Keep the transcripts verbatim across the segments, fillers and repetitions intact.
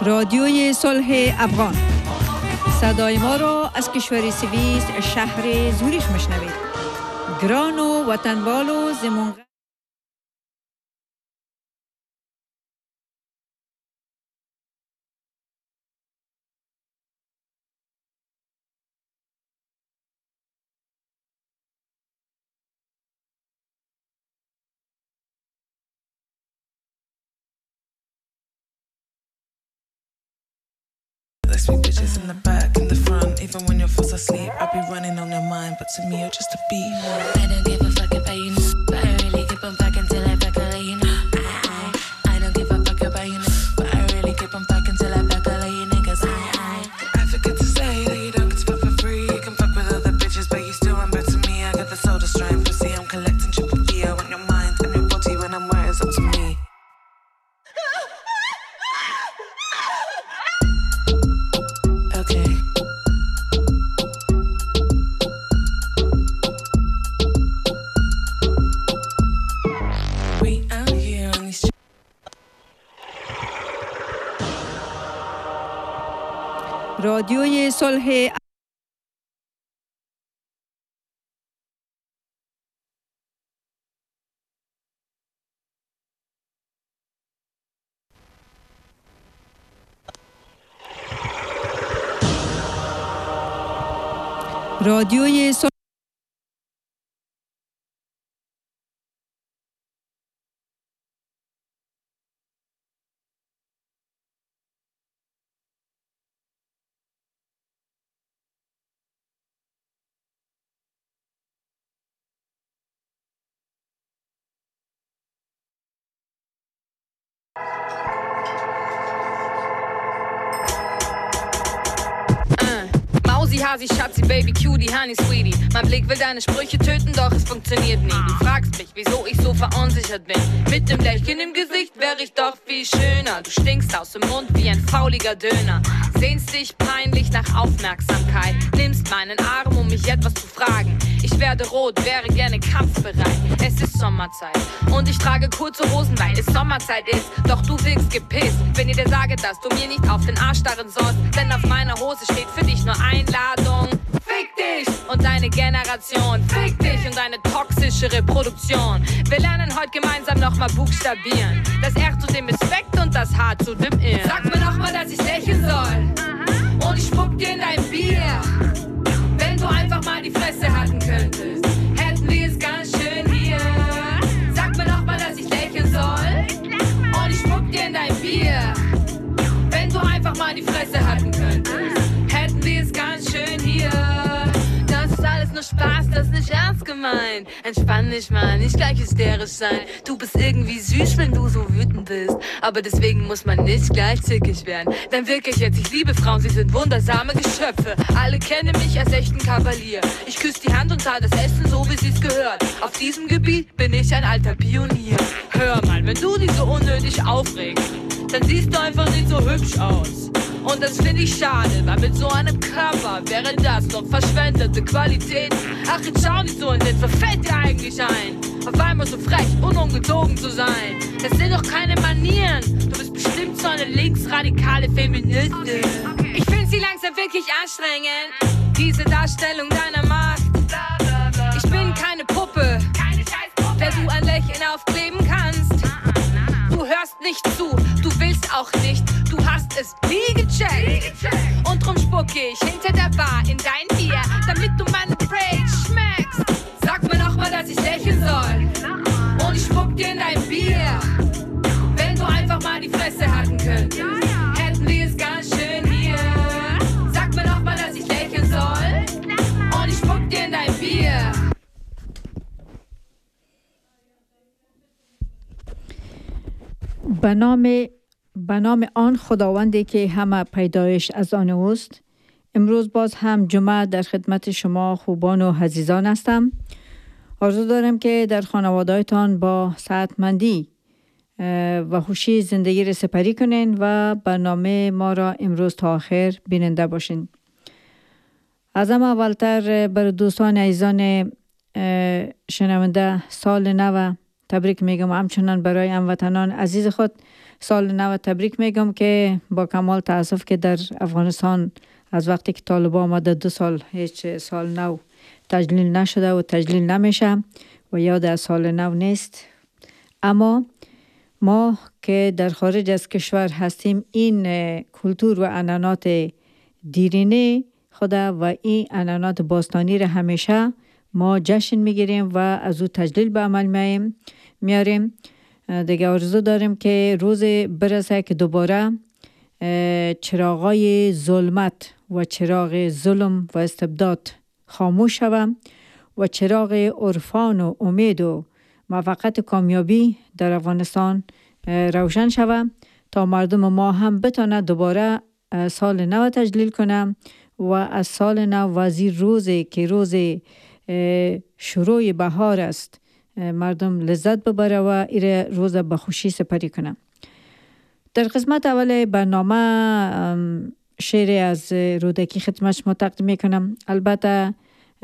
رادیوی صلح افغان، صدای ما را از کشور سوئیس شهر زوریخ میشنوید. گران و وطنوال و زمون Let's be bitches in the back, in the front. Even when you're fast asleep, I'll be running on your mind. But to me, you're just a beat. I don't give a fuck about you, but I really keep on back until I back all you know. I, I, I don't give a fuck about you, but I really keep on back until I back all you niggas. I, I, I forget to say that you don't get to fuck for free. You can fuck with other bitches, but you still run back to me. I got the soda strength, pussy, I'm collecting triple D. I want your mind and your body when I'm where it's up to me. رادیوی صلح رادیوی صلح Hasi, Schatzi, Baby, Cutie, Honey, Sweetie. Mein Blick will deine Sprüche töten, doch es funktioniert nie. Du fragst mich, wieso ich so verunsichert bin. Mit dem Lächeln im Gesicht wäre ich doch viel schöner. Du stinkst aus dem Mund wie ein fauliger Döner. Sehnst dich peinlich nach Aufmerksamkeit. Nimmst meinen Arm, um mich etwas zu fragen. Ich werde rot, wäre gerne kampfbereit. Es ist Sommerzeit und ich trage kurze Hosen, weil es Sommerzeit ist. Doch du wirkst gepisst, wenn ich dir sage, dass du mir nicht auf den Arsch starren sollst. Denn auf meiner Hose steht für dich nur Einladung. Fick dich und deine Generation. Fick dich und deine toxische Reproduktion. Wir lernen heute gemeinsam nochmal buchstabieren. Das R zu dem Respekt und das H zu dem Ir. Sag mir nochmal, dass ich lächeln soll. Und ich spuck dir in dein Bier. Wenn du einfach mal die Fresse halten könntest, hätten wir es ganz schön hier. Sag mir nochmal, dass ich lächeln soll. Und ich spuck dir in dein Bier. Wenn du einfach mal die Fresse halten könntest, hätten wir es ganz schön hier. Das ist alles nur Spaß, das ist nicht ernst gemeint. Entspann dich mal, nicht gleich hysterisch sein. Du bist irgendwie süß, wenn du so wütend bist. Aber deswegen muss man nicht gleich zickig werden. Denn wirklich jetzt, ich liebe Frauen, sie sind wundersame Geschöpfe. Alle kennen mich als echten Kavalier. Ich küsse die Hand und zahle das Essen so, wie sie's gehört. Auf diesem Gebiet bin ich ein alter Pionier. Hör mal, wenn du dich so unnötig aufregst, dann siehst du einfach nicht so hübsch aus. Und das finde ich schade, weil mit so einem Körper wäre das doch verschwendete Qualität. Ach, jetzt schau nicht so und jetzt verfällt dir eigentlich ein, auf einmal so frech und ungezogen zu sein. Das sind doch keine Manieren, du bist bestimmt so eine linksradikale Feministin. Ich finde sie langsam wirklich anstrengend, diese Darstellung deiner Macht. Ich bin keine Puppe, der du ein Lächeln aufkleben kannst. Du hörst nicht zu, du willst auch nicht, du hast es nie gecheckt. Und drum spucke ich hinter der Bar in dein Bier, damit du meine Rage schmeckst. Sag mir nochmal, dass ich lächeln soll. Und ich spuck dir in dein Bier. Wenn du einfach mal die Fresse halten könntest, hätten wir es ganz schön hier. Sag mir nochmal, dass ich lächeln soll. Und ich spuck dir in dein Bier. به نام به نام آن خداوندی که همه پیدایش از آن اوست. امروز باز هم جمعه در خدمت شما خوبان و عزیزان هستم. آرزو دارم که در خانواده‌تان با صحتمندی و خوشی زندگی را سپری کنین و برنامه ما را امروز تا آخر بیننده باشین. از همه اولتر بر دوستان عزیزان شنونده سال نو تبریک میگم. همچنان برای هموطنان عزیز خود سال نو تبریک میگم که با کمال تاسف که در افغانستان از وقتی که طالبان آمده دو سال هیچ سال نو تجلیل نشده و تجلیل نمیشه و یاد از سال نو نیست. اما ما که در خارج از کشور هستیم این کلتور و عنعنات دیرینه خدا و این عنعنات باستانی را همیشه ما جشن میگیریم و از او تجلیل به عمل میاریم. دیگه آرزو داریم که روز برسه که دوباره چراغای ظلمت و چراغ ظلم و استبداد خاموش شوه و چراغ عرفان و امید و موفقیت کامیابی در افغانستان روشن شوه تا مردم ما هم بتونه دوباره سال نو تجلیل کنه و از سال نو وزیر روزی که روز شروع بهار است مردم لذت ببره و ایره روز به خوشی سپری کنه. در قسمت اول برنامه شعری از رودکی خدمت شما تقدیم میکنم. البته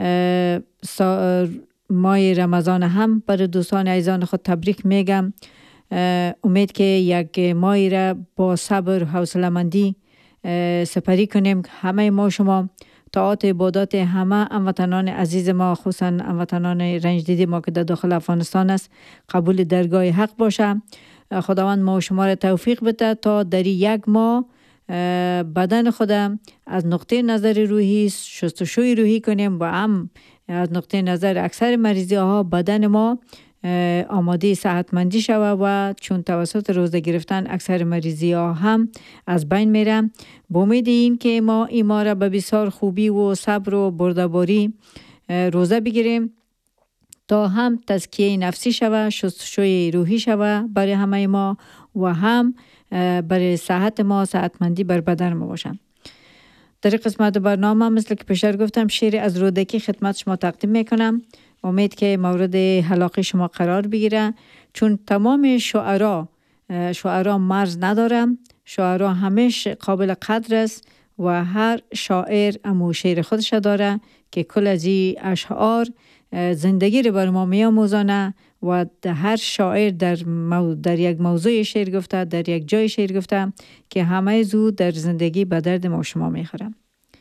ماه رمضان هم برای دوستان عزیزان خود تبریک میگم. امید که یک ماهی را با صبر و حوصله‌مندی سپری کنیم. همه ما شما طاعات عبادات همه هموطنان عزیز ما خصوصا هموطنان رنج دیده ما که در داخل افغانستان است قبول درگاه حق باشه. خداوند ما شما را توفیق بده تا در یک ماه بدن خودم از نقطه نظر روحی شستشوی روحی کنیم و هم از نقطه نظر اکثر مریضی ها بدن ما آماده صحتمندی شوه و چون توسط روزه گرفتن اکثر مریضی ها هم از بین میره. با امید این که ما این ماه را به بسیار خوبی و صبر و بردباری روزه بگیریم تا هم تزکیه نفسی شوه، شستشوی روحی شوه برای همه ما و هم برای صحت ما صحتمندی بر بدن ما باشه. در قسمت برنامه مثل که پیشتر گفتم شعر از رودکی خدمت شما تقدیم میکنم. امید که مورد علاقه شما قرار بگیره چون تمام شعرا شعرا مرز نداره. شعرا همیشه قابل قدر است و هر شاعر امو شعر خودش داره که کل از این اشعار زندگی رو بر ما میاموزانه و هر شاعر در, مو... در یک موضوع شعر گفته، در یک جای شعر گفته که همه زود در زندگی به درد ما شما میخوره.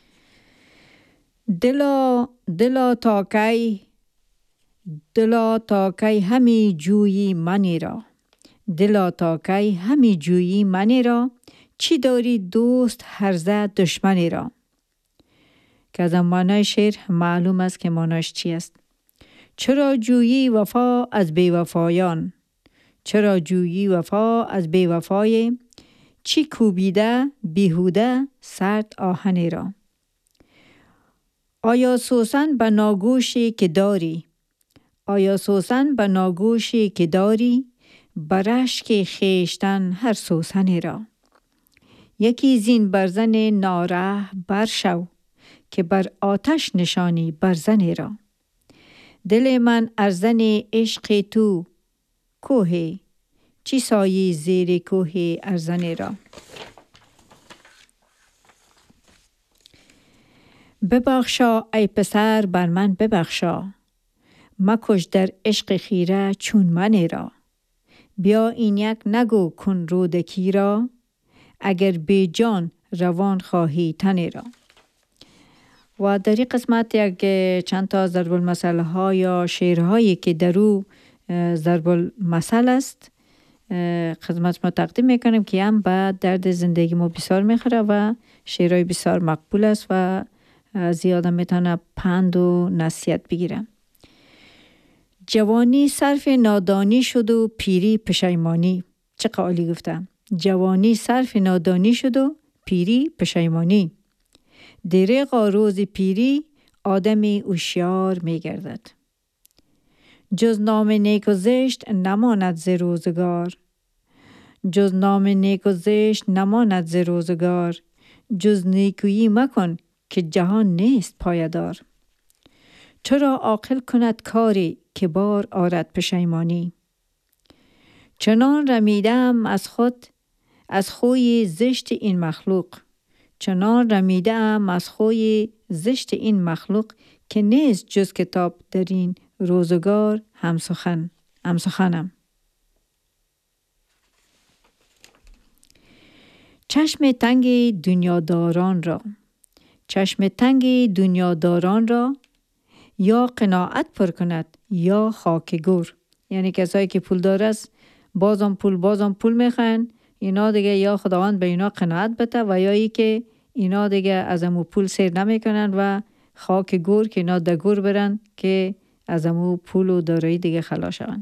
دلا دلا تا کی دلا تا کی همی جویی منی را، دلا تا کی همی جویی منی را، چی داری دوست هرزه دشمنی را. که از معنای شعر معلوم است که معناش چی است. چرا جویی وفا از بیوفایان، چرا جویی وفا از بیوفای، چی کوبیده بیهوده سرد آهنی را. آیا سوسن به ناگوشی که داری، آیا سوسن به ناگوشی که داری، برشک خیشتن هر سوسنی را. یکی زین برزن ناره برشو، که بر آتش نشانی برزنی را. دل من ارزن عشق تو کوه، چی سایی زیر کوه ارزنی را. ببخشا ای پسر بر من ببخشا، مکش در عشق خیره چون منی را. بیا این یک نگو کن رودکی را، اگر بی جان روان خواهی تنی را. و در این قسمت یک چند تا ضرب المثل ها یا شعرهایی که در او ضرب المثل است خدمت ما تقدیم میکنیم که هم به درد زندگی ما بسیار میخوره و شعرهای بسیار مقبول است و زیاده میتونه پند و نصیحت بگیره. جوانی صرف نادانی شد و پیری پشیمانی. چه قالی گفتم. جوانی صرف نادانی شد و پیری پشیمانی. دریغا روز پیری آدمی هوشیار می گردد. جز نام نیک و زشت نماند ز روزگار، جز نام نیک و زشت نماند ز روزگار، جز نیکویی مکن که جهان نیست پایدار. چرا عاقل کند کاری که بار آرد پشیمانی. چنان رمیدم از خود از خوی زشت این مخلوق، چنان رمیدم از خوی زشت این مخلوق که نیست جز کتاب در این روزگار هم سخن هم سخنم. چشم تنگ دنیاداران را چشم تنگ دنیاداران را یا قناعت پر کند یا خاک گور. یعنی کسایی که پول داره است بازم پول بازم پول میخوان، اینا دیگه یا خداوند به اینا قناعت بده و یا ای که اینا دیگه از امو پول سیر نمیکنن و خاک گور که اینا دگور برن که از امو پول و دارایی دیگه خلاص شون.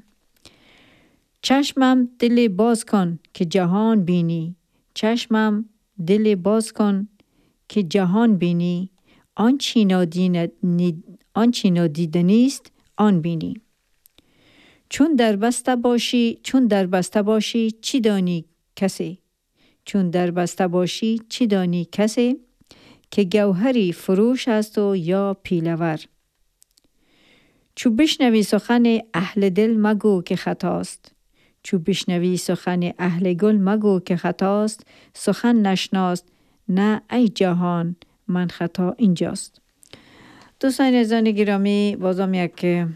چشمم دل باز کن که جهان بینی، چشمم دل باز کن که جهان بینی، آن چی نادین آن چی نادیده نیست آن بینی. چون در بسته باشی چون در بسته باشی چی دانی کسی، چون در بسته باشی چی دانی کسی، که گوهری فروش است و یا پیلور. چو بشنوی سخن اهل دل مگو که خطاست، چو بشنوی سخن اهل گل مگو که خطاست، سخن نشناست نه ای جهان من خطا اینجاست. دوستان عزیزان گرامی، بازم یک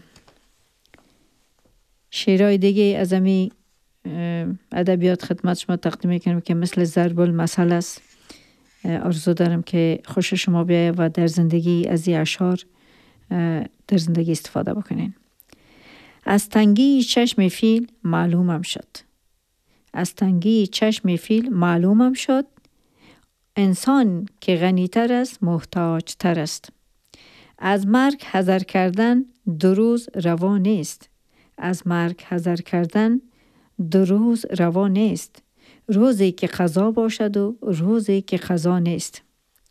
شعرهای دیگه از امی ادبیات خدمت شما تقدیم میکنم که مثل ضرب المثل است. آرزو دارم که خوش شما بیاید و در زندگی از این اشعار در زندگی استفاده بکنین. از تنگی چشم فیل معلومم شد، از تنگی چشم فیل معلومم شد، انسان که غنی تر است محتاج تر است. از مرگ حذر کردن دو روز روا نیست، از مرگ حذر کردن دو روز روا نیست، روزی که قضا باشد و روزی که قضا نیست.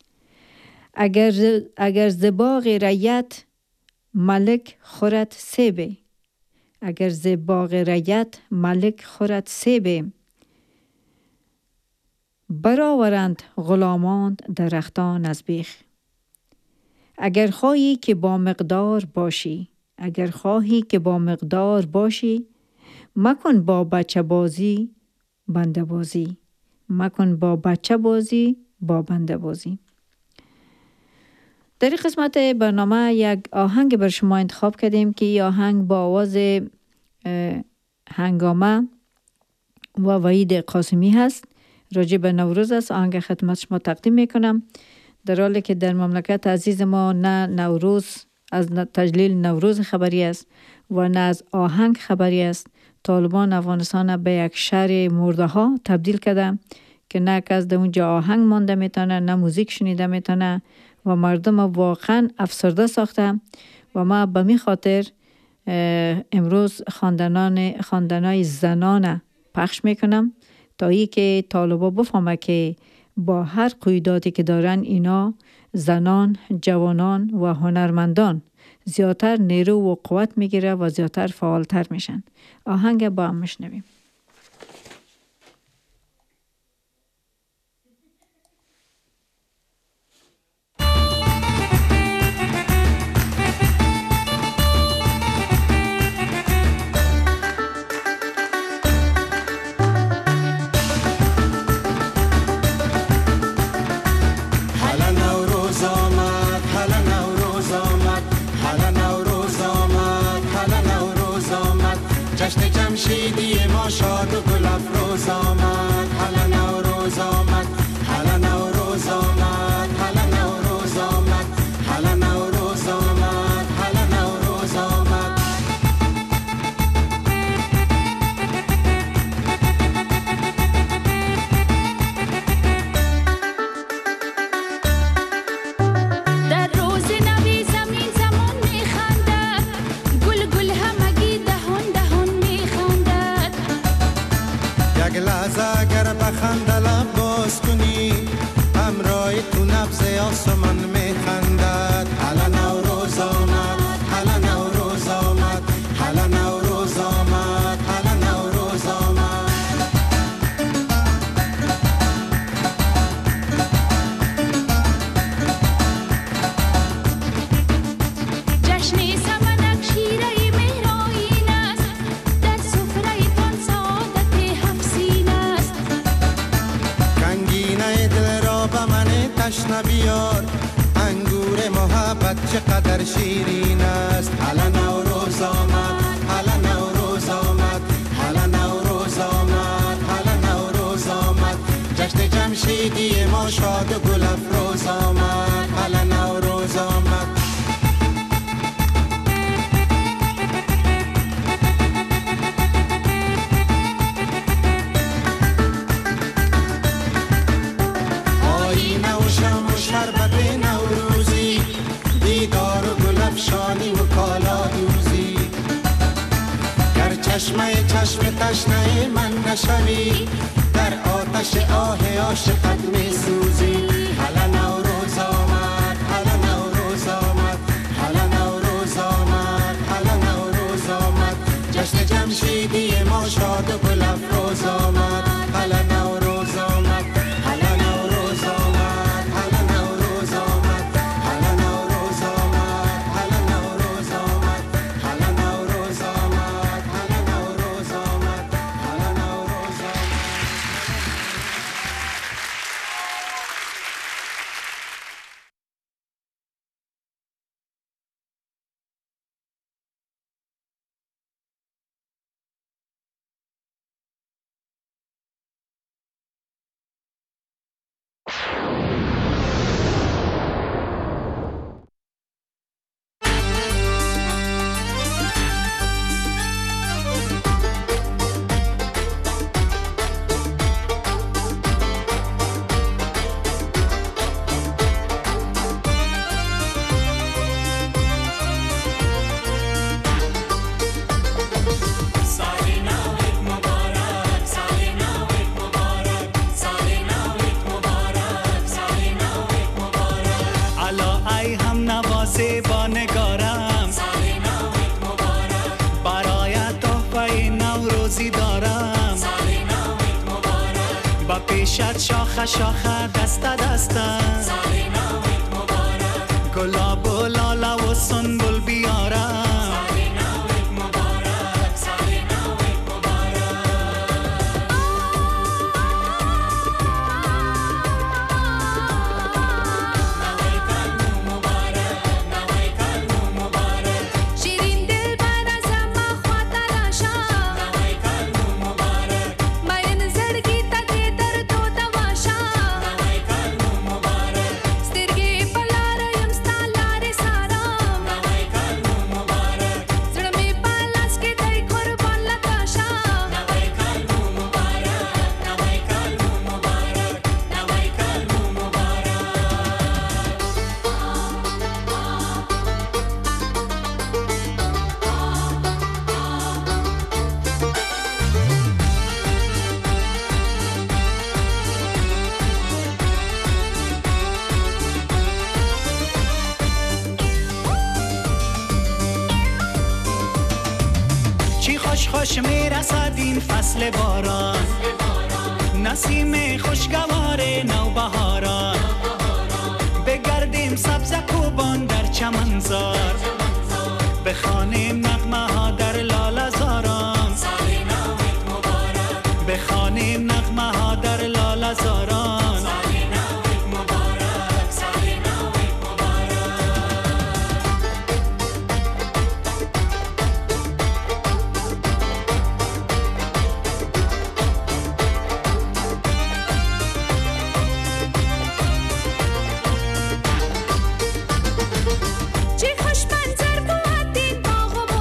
اگر اگر ز باغ رعیت ملک خورد سیب، اگر ز باغ رعیت ملک خورد سیب، برآورند غلامان درختان از بیخ. اگر خواهی که با مقدار باشی، اگر خواهی که با مقدار باشی، مکن با بچه بازی بنده بازی، مکن با بچه بازی با بنده بازی. در این قسمت برنامه یک آهنگ بر شما انتخاب کردیم که این آهنگ با آواز هنگامه و وحید قاسمی هست. راجع به نوروز است. آهنگ خدمت شما تقدیم میکنم. در حالی که در مملکت عزیز ما نه نوروز از تجلیل نوروز خبری است و نه از آهنگ خبری است، طالبان افغانستان به یک شهر مرده ها تبدیل کرده که نه کس در اونجا آهنگ مانده میتونه، نه موزیک شنیده میتونه و مردم واقعا افسرده ساخته. و ما به می خاطر امروز خواندنان خواندنای زنان پخش میکنم تا ای که طالبا بفهمه که با هر قیوداتی که دارن اینا زنان، جوانان و هنرمندان زیادتر نیرو و قوت میگیره و زیادتر فعالتر میشن. آهنگ با هم میشنویم. جمشیدی ما شاد و گل افروز آمد، حالا نوروز آمد، حالا نوروز آمد، حالا نوروز آمد، حالا نوروز آمد، حالا نوروز آمد. در روز نوی زمین زمان میخندد، گل گل همگی دهان دهان میخندد. یک لحظه اگر بخنده لب باز کنی، همراه تو نبض آسمان میخندد. حالا نوروز آمد، حالا نوروز آمد، حالا نوروز آمد، حالا نوروز آمد. جشن سمنک شیره مهرآیین است، در سفره تان سعادت هفسین است. کنگینه دل را به من تشنه بیار، انگور محبت چقدر شیرین است. حالا نوروز آمد، حالا نوروز آمد، حالا نوروز آمد، حالا نوروز آمد. جشن جمشید تشنه من نشوی، در آتش آه عاشقت می سوزی. هلا نوروز آمد، هلا نوروز آمد، هلا نوروز آمد، هلا نوروز آمد. جشن جمشیدی ما شاد و گل افروز آمد. هلا نوروز آمد، هلا نوروز آمد، هلا نوروز آمد، هلا نوروز آمد، هلا نوروز آمد، هلا نوروز آمد، هلا نوروز آمد، هلا نوروز آمد. با نگارم برایت تحفه نوروزی دارم. با پیشت شاخه شاخه دست دسته گلاب و لاله و سنبل بیارم. خوش میرسد این فصل باران، نسیم خوشگوار نوبهاران. بگردیم سبز کوبان در چمنزار، بخوانیم نغمه ها در لاله زاران، بخوانیم نغمه ها در لاله زاران. چی خوش منظر بود این باغ و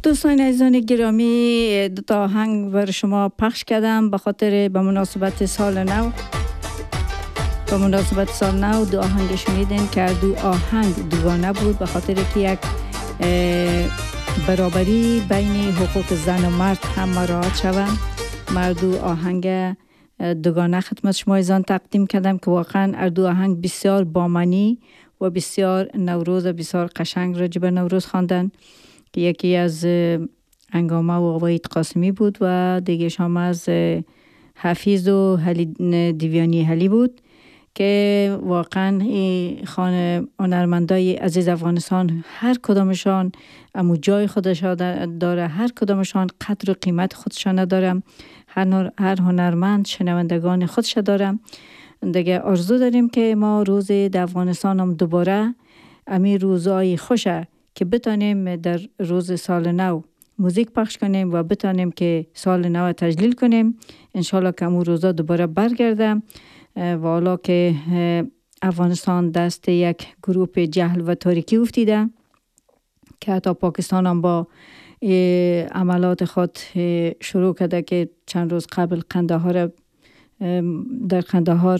دوستان عزیزان گرامی، دو تا آهنگ بر شما پخش کردم به خاطر به مناسبت سال نو. به مناسبت سال نو دو آهنگ شنیدین که دو آهنگ دوگانه بود به خاطر که یک برابری بین حقوق زن و مرد هم مراعات شود. مردو آهنگ دوگانه خدمت شما ایزان تقدیم کردم که واقعا اردو آهنگ بسیار بامانی و بسیار نوروز و بسیار قشنگ راجع به نوروز خواندن که یکی از انگامه و آقای قاسمی بود و دیگه شام از حفیظ و حلی دیویانی حلی بود که واقعا این خانه هنرمندای عزیز افغانستان هر کدامشان امو جای خودش داره، هر کدامشان قدر و قیمت خودشان داره، هر هر هنرمند شنوندگان خودش داره. دیگه آرزو داریم که ما روز در افغانستان هم دوباره امی روزای خوشه که بتانیم در روز سال نو موزیک پخش کنیم و بتانیم که سال نو تجلیل کنیم. انشالله که امو روزا دوباره برگرده و حالا که افغانستان دست یک گروپ جهل و تاریکی افتیده که حتی پاکستان هم با عملات خود شروع کرده که چند روز قبل قندهار در قندهار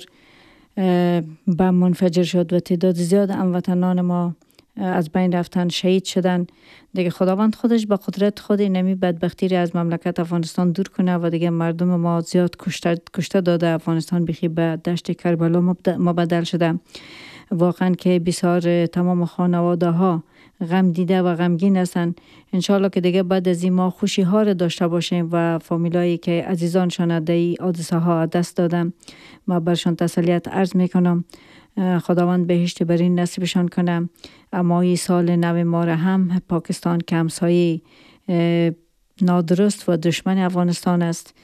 بم منفجر شد و تعداد زیاد هموطنان ما از بین رفتن، شهید شدن. دیگه خداوند خودش با قدرت خود نمی بدبختی را از مملکت افغانستان دور کنه و دیگه مردم ما زیاد کشته کشته داده. افغانستان بخی به دشت کربلا مبدل شده. واقعا که بسیار تمام خانواده ها غم دیده و غمگین هستن. انشالله که دیگه بعد از این ما خوشی ها را داشته باشیم و فامیلایی که عزیزانشان در این حادثه ها دست دادن ما برشان تسلیت عرض میکنم. خداوند بهشت برین نصیبشان کنم. اما این سال نو ما را هم پاکستان که همسایه نادرست و دشمن افغانستان است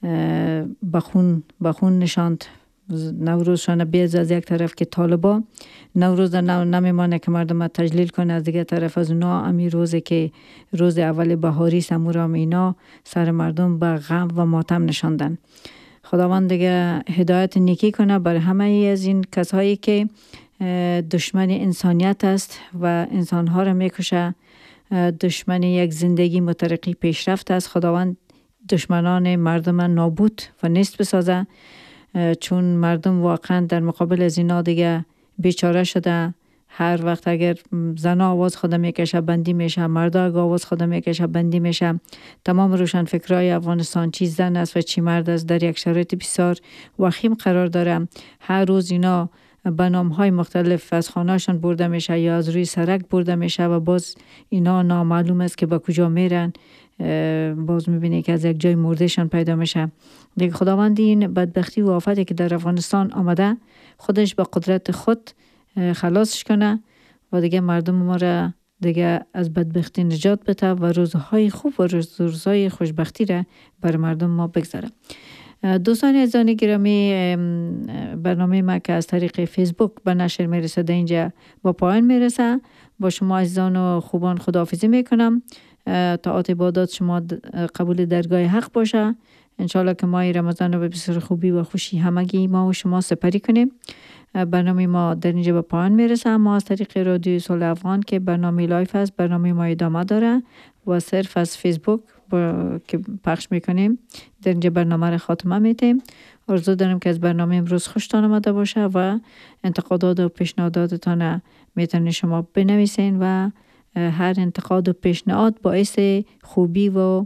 بخون بخون نشاند. نوروزشان بیز از یک طرف که طالبا نوروز نو نمیمانه که مردم تجلیل کنه، از دیگه طرف از اونا امی روزه که روز اول بهاری سمورام اینا سر مردم به غم و ماتم نشاندن. خداوند دیگه هدایت نیکی کنه بر همه از این کسایی که دشمن انسانیت است و انسانها را میکشه، دشمن یک زندگی مترقی پیشرفت است. خداوند دشمنان مردم نابود و نیست بسازه، چون مردم واقعا در مقابل از اینا دیگه بیچاره شده. هر وقت اگر زن آواز خود میکشه بندی میشه، مرد اگر آواز خود میکشه بندی میشه. تمام روشن فکرای افغانستان چی زن است و چی مرد است در یک شرایط بسیار وخیم قرار داره. هر روز اینا به نام‌های مختلف از خانه‌شان برده میشه یا از روی سرک برده میشه و باز اینا نامعلوم است که به کجا میرن. باز میبینی که از یک جای مردهشان پیدا میشه. دیگه خداوند این بدبختی و آفتی که در افغانستان آمده خودش با قدرت خود خلاصش کنه و دیگه مردم ما را دیگه از بدبختی نجات بده و روزهای خوب و روزهای خوشبختی را بر مردم ما بگذاره. دوستان عزیزان گرامی، برنامه ما که از طریق فیسبوک به نشر میرسه در اینجا با پایان میرسه. با شما عزیزان و خوبان خداحافظی میکنم. طاعت عبادات شما قبول درگاه حق باشه. انشالله که ماه رمضان رو به بسیار خوبی و خوشی همگی ما و شما سپری کنیم. برنامه ما در اینجا به پایان میرسه. ما از طریق رادیو صلح افغان که برنامه لایف است، برنامه ما ادامه داره و صرف از فیسبوک که پخش میکنیم در اینجا برنامه را خاتمه میتیم. آرزو دارم که از برنامه امروز خوشتان آمده باشه و انتقادات و پیشنهاداتتان میتونید شما بنویسین و هر انتقاد و پیشنهاد باعث خوبی و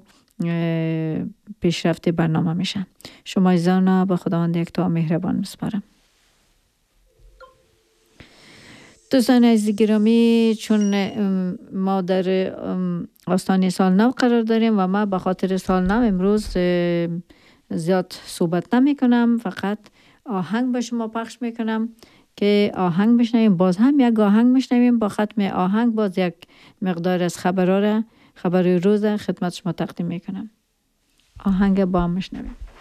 پیشرفت برنامه میشه. شما عزیزان به خداوند یکتا مهربان میسپارم. دوستان عزیز گرامی، چون ما در آستانه سال نو قرار داریم و ما به خاطر سال نو امروز زیاد صحبت نمی کنم، فقط آهنگ به شما پخش می کنم که آهنگ بشنویم. باز هم یک آهنگ بشنویم. با ختم آهنگ باز یک مقدار از خبرها را خبر روز خدمت شما تقدیم می کنم. آهنگ با هم بشنویم.